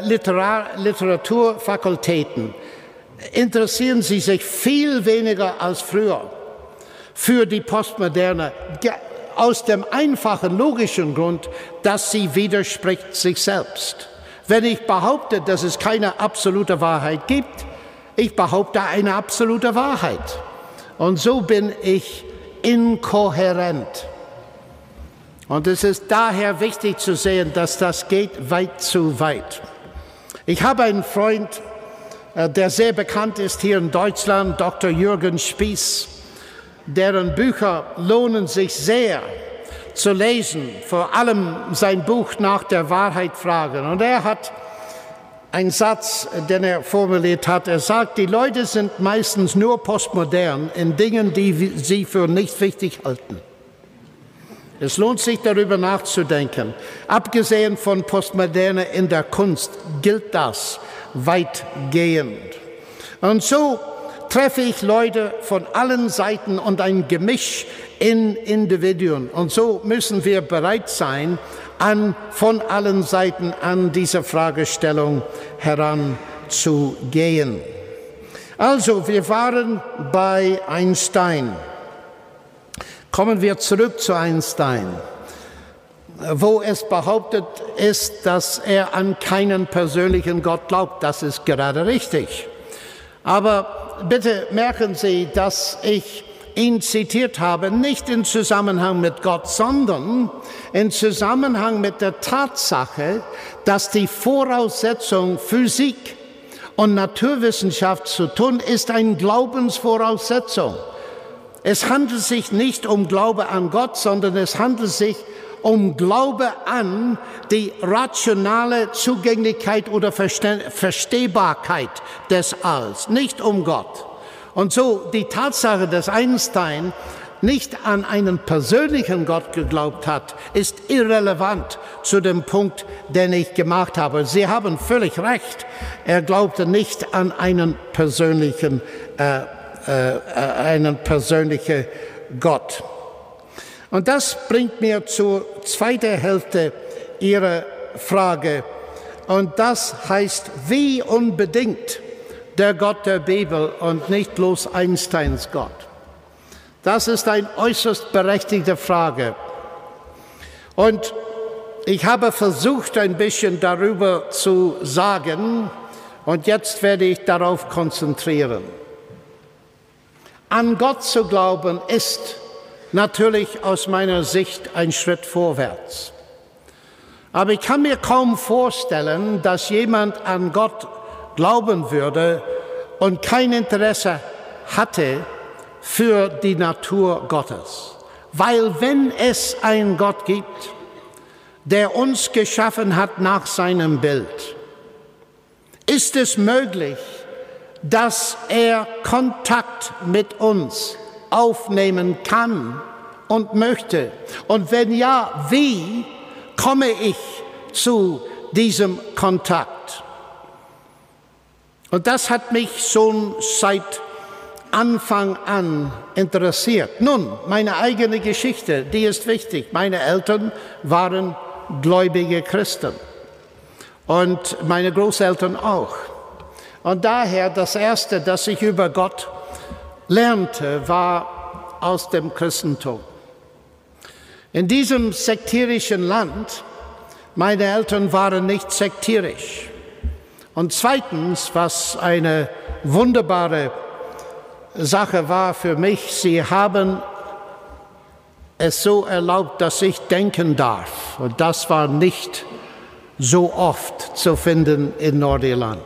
Literaturfakultäten interessieren sie sich viel weniger als früher für die Postmoderne, aus dem einfachen, logischen Grund, dass sie widerspricht sich selbst. Wenn ich behaupte, dass es keine absolute Wahrheit gibt, ich behaupte eine absolute Wahrheit. Und so bin ich inkohärent. Und es ist daher wichtig zu sehen, dass das geht weit zu weit. Ich habe einen Freund, der sehr bekannt ist hier in Deutschland, Dr. Jürgen Spieß, deren Bücher lohnen sich sehr zu lesen, vor allem sein Buch Nach der Wahrheit fragen. Und er hat einen Satz, den er formuliert hat. Er sagt, die Leute sind meistens nur postmodern in Dingen, die sie für nicht wichtig halten. Es lohnt sich, darüber nachzudenken. Abgesehen von Postmoderne in der Kunst gilt das weitgehend. Und so treffe ich Leute von allen Seiten und ein Gemisch in Individuen. Und so müssen wir bereit sein, von allen Seiten an diese Fragestellung heranzugehen. Also, wir waren bei Einstein. Kommen wir zurück zu Einstein. wo es behauptet ist, dass er an keinen persönlichen Gott glaubt. Das ist gerade richtig. Aber bitte merken Sie, dass ich ihn zitiert habe, nicht in Zusammenhang mit Gott, sondern in Zusammenhang mit der Tatsache, dass die Voraussetzung Physik und Naturwissenschaft zu tun, ist eine Glaubensvoraussetzung. Es handelt sich nicht um Glaube an Gott, sondern es handelt sich um Glaube an die rationale Zugänglichkeit oder Verstehbarkeit des Alls, nicht um Gott. Und so die Tatsache, dass Einstein nicht an einen persönlichen Gott geglaubt hat, ist irrelevant zu dem Punkt, den ich gemacht habe. Sie haben völlig recht. Er glaubte nicht an einen persönlichen Gott. Und das bringt mir zur zweiten Hälfte Ihrer Frage. Und das heißt, wie unbedingt der Gott der Bibel und nicht bloß Einsteins Gott? Das ist eine äußerst berechtigte Frage. Und ich habe versucht, ein bisschen darüber zu sagen, und jetzt werde ich darauf konzentrieren. An Gott zu glauben ist natürlich aus meiner Sicht ein Schritt vorwärts. Aber ich kann mir kaum vorstellen, dass jemand an Gott glauben würde und kein Interesse hatte für die Natur Gottes. Weil wenn es einen Gott gibt, der uns geschaffen hat nach seinem Bild, ist es möglich, dass er Kontakt mit uns aufnehmen kann und möchte. Und wenn ja, wie komme ich zu diesem Kontakt? Und das hat mich schon seit Anfang an interessiert. Nun, meine eigene Geschichte, die ist wichtig. Meine Eltern waren gläubige Christen und meine Großeltern auch. Und daher das Erste, das ich über Gott lernte, war aus dem Christentum. In diesem sektierischen Land, meine Eltern waren nicht sektierisch. Und zweitens, was eine wunderbare Sache war für mich, sie haben es so erlaubt, dass ich denken darf. Und das war nicht so oft zu finden in Nordirland.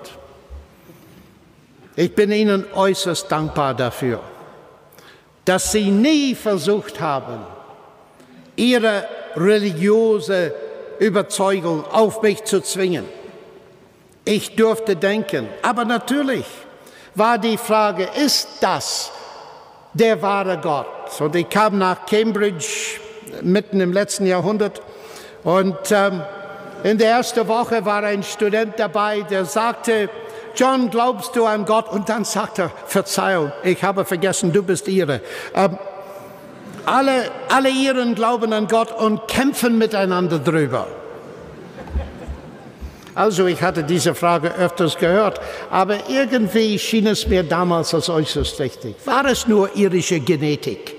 Ich bin Ihnen äußerst dankbar dafür, dass Sie nie versucht haben, Ihre religiöse Überzeugung auf mich zu zwingen. Ich durfte denken, aber natürlich war die Frage, ist das der wahre Gott? Und ich kam nach Cambridge mitten im letzten Jahrhundert und in der ersten Woche war ein Student dabei, der sagte, John, glaubst du an Gott? Und dann sagte er, Verzeihung, ich habe vergessen, du bist Ihre. Alle Iren glauben an Gott und kämpfen miteinander drüber. Also ich hatte diese Frage öfters gehört, aber irgendwie schien es mir damals als äußerst wichtig. War es nur irische Genetik?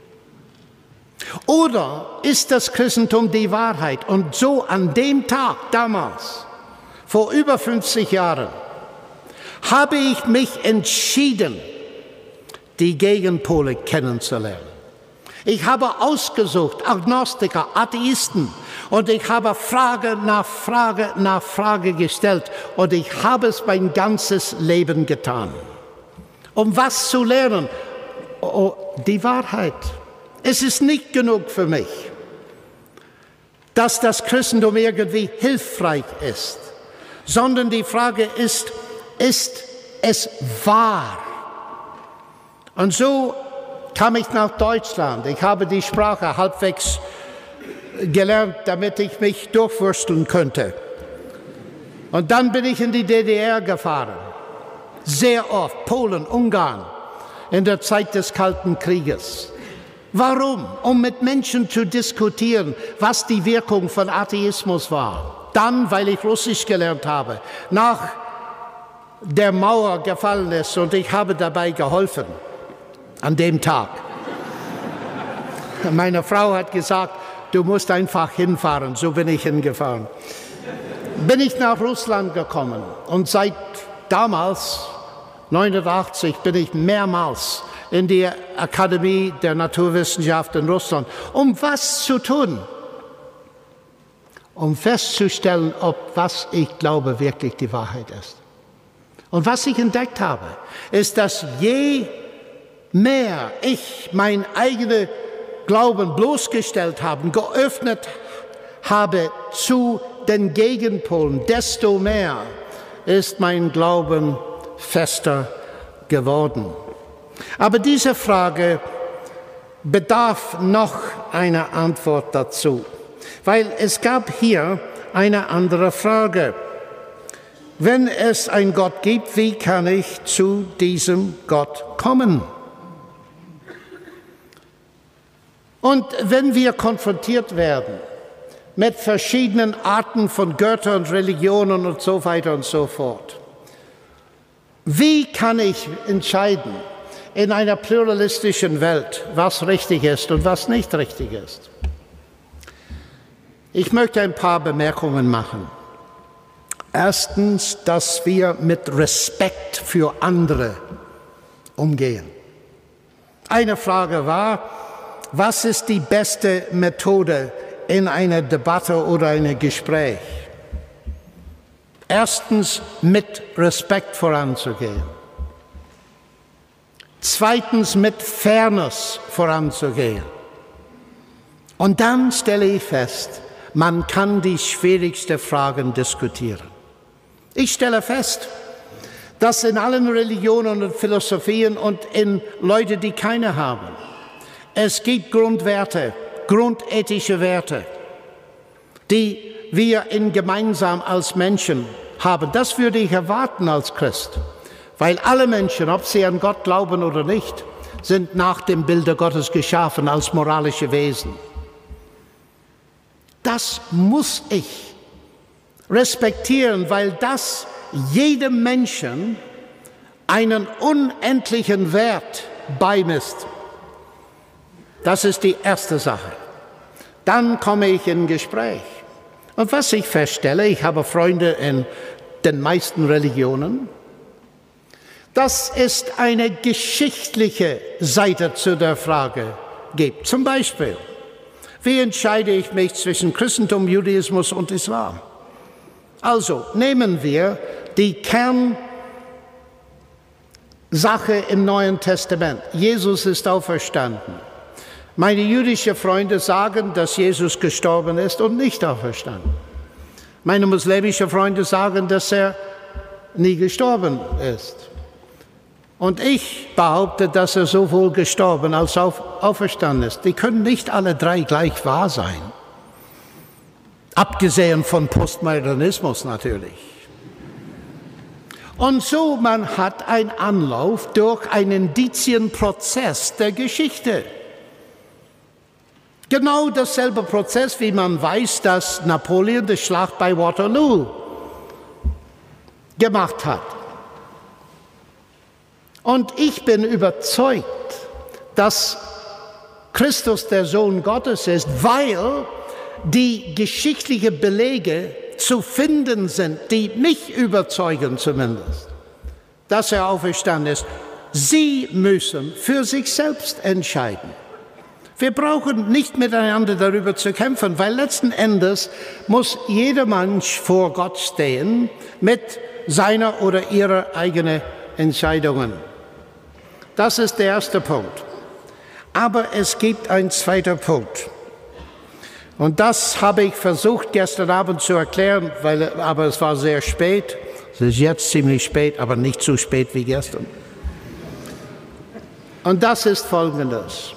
Oder ist das Christentum die Wahrheit? Und so an dem Tag damals, vor über 50 Jahren, habe ich mich entschieden, die Gegenpole kennenzulernen. Ich habe ausgesucht, Agnostiker, Atheisten, und ich habe Frage nach Frage nach Frage gestellt und ich habe es mein ganzes Leben getan. Um was zu lernen? Oh, die Wahrheit. Es ist nicht genug für mich, dass das Christentum irgendwie hilfreich ist, sondern die Frage ist es wahr? Und so kam ich nach Deutschland. Ich habe die Sprache halbwegs gelernt, damit ich mich durchwursteln könnte. Und dann bin ich in die DDR gefahren. Sehr oft, Polen, Ungarn, in der Zeit des Kalten Krieges. Warum? Um mit Menschen zu diskutieren, was die Wirkung von Atheismus war. Dann, weil ich Russisch gelernt habe, nach der Mauer gefallen ist und ich habe dabei geholfen. An dem Tag. Meine Frau hat gesagt, du musst einfach hinfahren. So bin ich hingefahren. Bin ich nach Russland gekommen und seit damals, 1989, bin ich mehrmals in die Akademie der Naturwissenschaften in Russland, um was zu tun? Um festzustellen, ob was ich glaube wirklich die Wahrheit ist. Und was ich entdeckt habe, ist, dass je mehr ich mein eigenes Glauben bloßgestellt habe, geöffnet habe zu den Gegenpolen, desto mehr ist mein Glauben fester geworden. Aber diese Frage bedarf noch einer Antwort dazu, weil es gab hier eine andere Frage. Wenn es einen Gott gibt, wie kann ich zu diesem Gott kommen? Und wenn wir konfrontiert werden mit verschiedenen Arten von Göttern und Religionen und so weiter und so fort, wie kann ich entscheiden in einer pluralistischen Welt, was richtig ist und was nicht richtig ist? Ich möchte ein paar Bemerkungen machen. Erstens, dass wir mit Respekt für andere umgehen. Eine Frage war, was ist die beste Methode in einer Debatte oder einem Gespräch? Erstens, mit Respekt voranzugehen. Zweitens, mit Fairness voranzugehen. Und dann stelle ich fest, man kann die schwierigsten Fragen diskutieren. Ich stelle fest, dass in allen Religionen und Philosophien und in Leuten, die keine haben, es gibt Grundwerte, grundethische Werte, die wir gemeinsam als Menschen haben. Das würde ich erwarten als Christ, weil alle Menschen, ob sie an Gott glauben oder nicht, sind nach dem Bilde Gottes geschaffen als moralische Wesen. Das muss ich respektieren, weil das jedem Menschen einen unendlichen Wert beimisst. Das ist die erste Sache. Dann komme ich in Gespräch. Und was ich feststelle, ich habe Freunde in den meisten Religionen, dass es eine geschichtliche Seite zu der Frage gibt. Zum Beispiel, wie entscheide ich mich zwischen Christentum, Judaismus und Islam? Also nehmen wir die Kernsache im Neuen Testament. Jesus ist auferstanden. Meine jüdischen Freunde sagen, dass Jesus gestorben ist und nicht auferstanden. Meine muslimischen Freunde sagen, dass er nie gestorben ist. Und ich behaupte, dass er sowohl gestorben als auch auferstanden ist. Die können nicht alle drei gleich wahr sein. Abgesehen von Postmodernismus natürlich. Und so, man hat einen Anlauf durch einen Indizienprozess der Geschichte. Genau dasselbe Prozess, wie man weiß, dass Napoleon die Schlacht bei Waterloo gemacht hat. Und ich bin überzeugt, dass Christus der Sohn Gottes ist, weil die geschichtlichen Belege zu finden sind, die mich überzeugen zumindest, dass er auferstanden ist. Sie müssen für sich selbst entscheiden. Wir brauchen nicht miteinander darüber zu kämpfen, weil letzten Endes muss jeder Mensch vor Gott stehen mit seiner oder ihrer eigenen Entscheidungen. Das ist der erste Punkt. Aber es gibt einen zweiten Punkt. Und das habe ich versucht gestern Abend zu erklären, aber es war sehr spät. Es ist jetzt ziemlich spät, aber nicht so spät wie gestern. Und das ist Folgendes.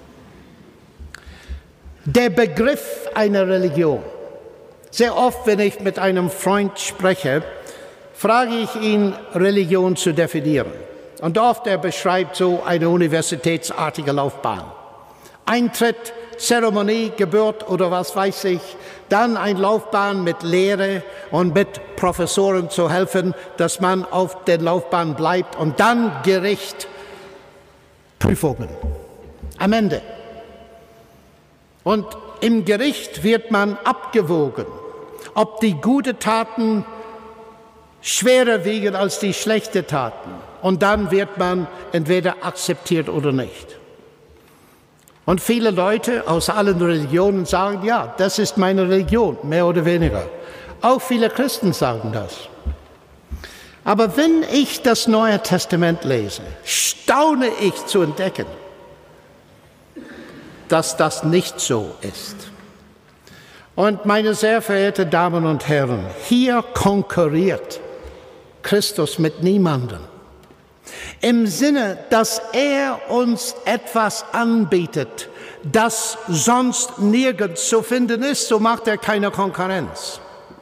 Der Begriff einer Religion. Sehr oft, wenn ich mit einem Freund spreche, frage ich ihn, Religion zu definieren. Und oft er beschreibt so eine universitätsartige Laufbahn. Eintritt, Zeremonie, Geburt oder was weiß ich, dann eine Laufbahn mit Lehre und mit Professoren zu helfen, dass man auf der Laufbahn bleibt und dann Gericht, Prüfungen am Ende. Und im Gericht wird man abgewogen, ob die guten Taten schwerer wiegen als die schlechten Taten. Und dann wird man entweder akzeptiert oder nicht. Und viele Leute aus allen Religionen sagen, ja, das ist meine Religion, mehr oder weniger. Auch viele Christen sagen das. Aber wenn ich das Neue Testament lese, staune ich zu entdecken, dass das nicht so ist. Und meine sehr verehrten Damen und Herren, hier konkurriert Christus mit niemandem. Im Sinne, dass er uns etwas anbietet, das sonst nirgends zu finden ist, so macht er keine Konkurrenz.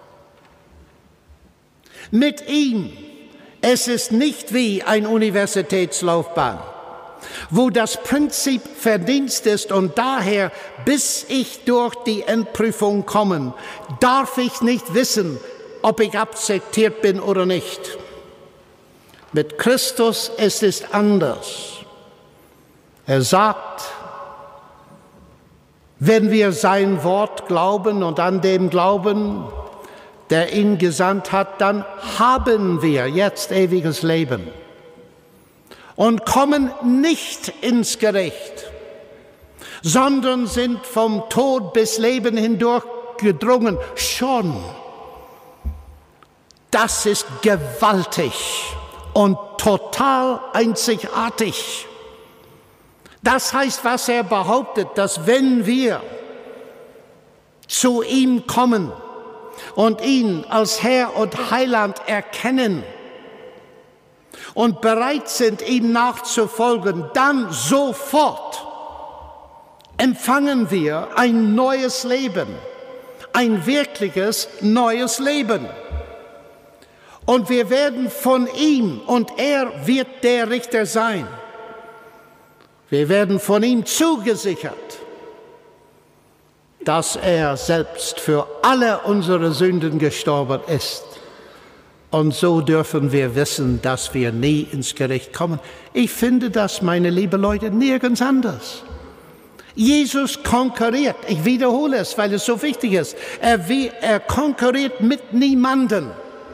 Mit ihm, es ist nicht wie eine Universitätslaufbahn, wo das Prinzip Verdienst ist und daher, bis ich durch die Endprüfung komme, darf ich nicht wissen, ob ich akzeptiert bin oder nicht. Mit Christus ist es anders. Er sagt, wenn wir sein Wort glauben und an dem glauben, der ihn gesandt hat, dann haben wir jetzt ewiges Leben und kommen nicht ins Gericht, sondern sind vom Tod bis Leben hindurch gedrungen. Schon. Das ist gewaltig und total einzigartig. Das heißt, was er behauptet, dass wenn wir zu ihm kommen und ihn als Herr und Heiland erkennen und bereit sind, ihm nachzufolgen, dann sofort empfangen wir ein neues Leben, ein wirkliches neues Leben. Und wir werden von ihm, und er wird der Richter sein, wir werden von ihm zugesichert, dass er selbst für alle unsere Sünden gestorben ist. Und so dürfen wir wissen, dass wir nie ins Gericht kommen. Ich finde das, meine lieben Leute, nirgends anders. Jesus konkurriert, ich wiederhole es, weil es so wichtig ist, er konkurriert mit niemandem.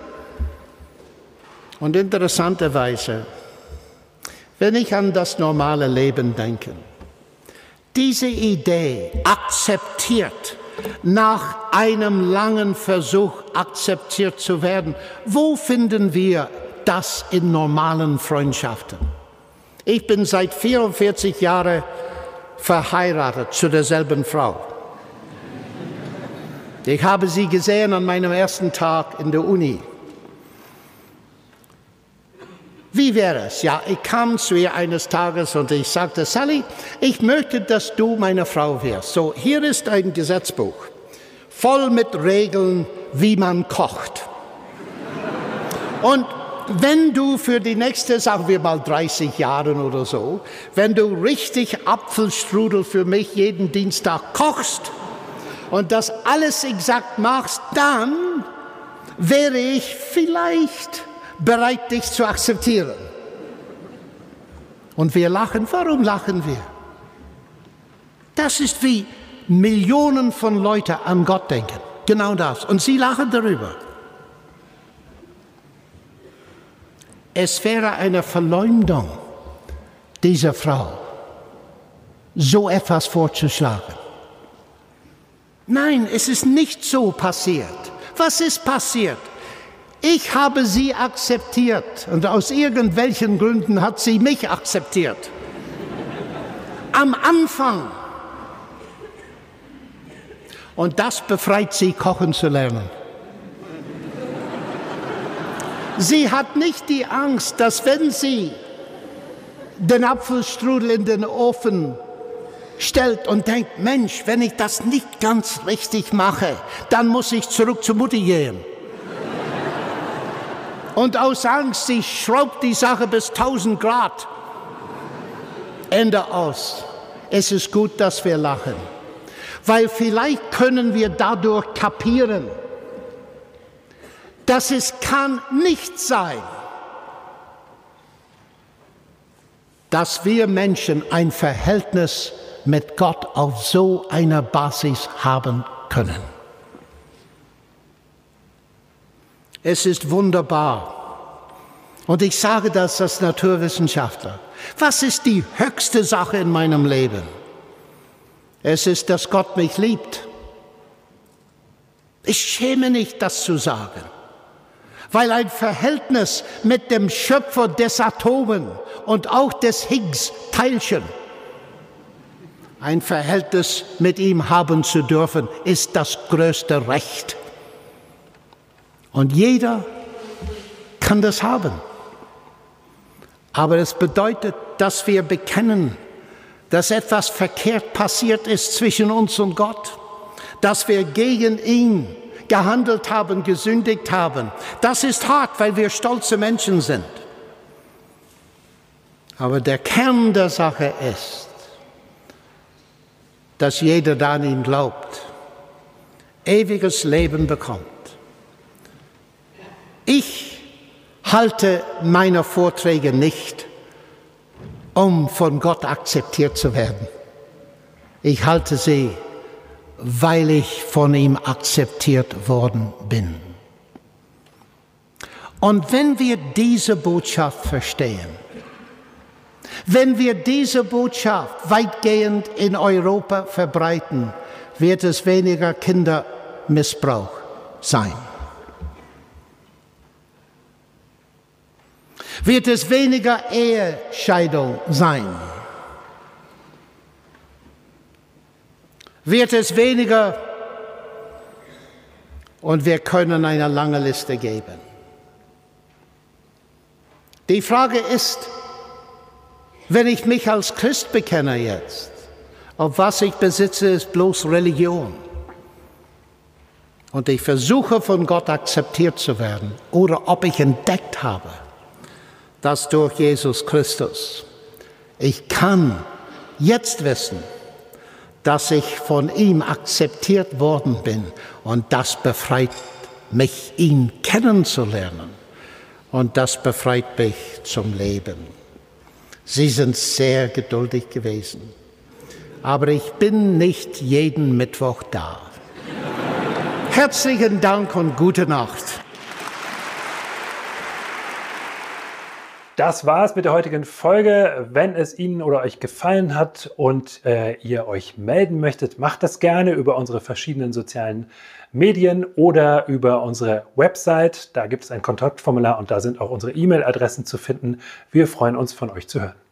Und interessanterweise, wenn ich an das normale Leben denke, diese Idee akzeptiert, nach einem langen Versuch akzeptiert zu werden, wo finden wir das in normalen Freundschaften? Ich bin seit 44 Jahren verheiratet zu derselben Frau. Ich habe sie gesehen an meinem ersten Tag in der Uni. Wie wäre es? Ja, ich kam zu ihr eines Tages und ich sagte, Sally, ich möchte, dass du meine Frau wirst. So, hier ist ein Gesetzbuch, voll mit Regeln, wie man kocht. Und wenn du für die nächste, sagen wir mal 30 Jahre oder so, wenn du richtig Apfelstrudel für mich jeden Dienstag kochst und das alles exakt machst, dann wäre ich vielleicht bereit, dich zu akzeptieren. Und wir lachen. Warum lachen wir? Das ist wie Millionen von Leuten an Gott denken. Genau das. Und sie lachen darüber. Es wäre eine Verleumdung dieser Frau, so etwas vorzuschlagen. Nein, es ist nicht so passiert. Was ist passiert? Ich habe sie akzeptiert und aus irgendwelchen Gründen hat sie mich akzeptiert. Am Anfang. Und das befreit sie, kochen zu lernen. Sie hat nicht die Angst, dass wenn sie den Apfelstrudel in den Ofen stellt und denkt, Mensch, wenn ich das nicht ganz richtig mache, dann muss ich zurück zur Mutti gehen. Und aus Angst, sie schraubt die Sache bis 1000 Grad. Ende aus. Es ist gut, dass wir lachen. Weil vielleicht können wir dadurch kapieren, dass es kann nicht sein, dass wir Menschen ein Verhältnis mit Gott auf so einer Basis haben können. Es ist wunderbar. Und ich sage das als Naturwissenschaftler. Was ist die höchste Sache in meinem Leben? Es ist, dass Gott mich liebt. Ich schäme nicht, das zu sagen, weil ein Verhältnis mit dem Schöpfer des Atomen und auch des Higgs-Teilchen, ein Verhältnis mit ihm haben zu dürfen, ist das größte Recht. Und jeder kann das haben. Aber es bedeutet, dass wir bekennen, dass etwas verkehrt passiert ist zwischen uns und Gott, dass wir gegen ihn gehandelt haben, gesündigt haben. Das ist hart, weil wir stolze Menschen sind. Aber der Kern der Sache ist, dass jeder, der an ihn glaubt, ewiges Leben bekommt. Ich halte meine Vorträge nicht, um von Gott akzeptiert zu werden. Ich halte sie, weil ich von ihm akzeptiert worden bin. Und wenn wir diese Botschaft verstehen, wenn wir diese Botschaft weitgehend in Europa verbreiten, wird es weniger Kindermissbrauch sein. Wird es weniger Ehescheidung sein? Wird es weniger, und wir können eine lange Liste geben. Die Frage ist, wenn ich mich als Christ bekenne jetzt, ob was ich besitze, ist bloß Religion. Und ich versuche von Gott akzeptiert zu werden, oder ob ich entdeckt habe, dass durch Jesus Christus ich kann jetzt wissen, dass ich von ihm akzeptiert worden bin, und das befreit mich, ihn kennenzulernen, und das befreit mich zum Leben. Sie sind sehr geduldig gewesen, aber ich bin nicht jeden Mittwoch da. Herzlichen Dank und gute Nacht. Das war's mit der heutigen Folge. Wenn es Ihnen oder euch gefallen hat und ihr euch melden möchtet, macht das gerne über unsere verschiedenen sozialen Medien oder über unsere Website. Da gibt es ein Kontaktformular und da sind auch unsere E-Mail-Adressen zu finden. Wir freuen uns, von euch zu hören.